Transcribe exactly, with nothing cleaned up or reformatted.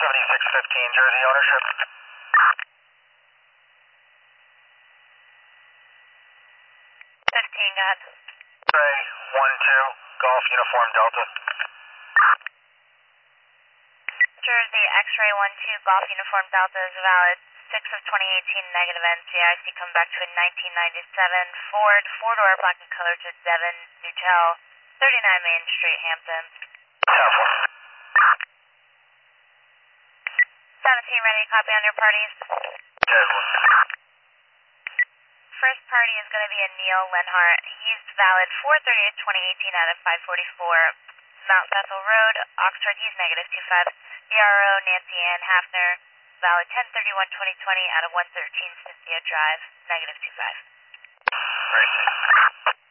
seventy-six fifteen, Jersey ownership. fifteen, go ahead. X-ray one two, Golf Uniform Delta. Jersey, X-ray one two, Golf Uniform Delta is valid. six of twenty eighteen, negative N C I C, come back to a nineteen ninety-seven Ford, four-door, black and color to Devon, Newtel, thirty-nine Main Street, Hampton. seventeen, ready to copy on your parties. First party is going to be a Neil Lenhart. He's valid four thirty of twenty eighteen out of five forty-four Mount Bethel Road, Oxford. He's negative two five. D R O Nancy Ann Hafner, valid ten thirty-one twenty twenty out of one thirteen Cynthia Drive, negative two five. Great.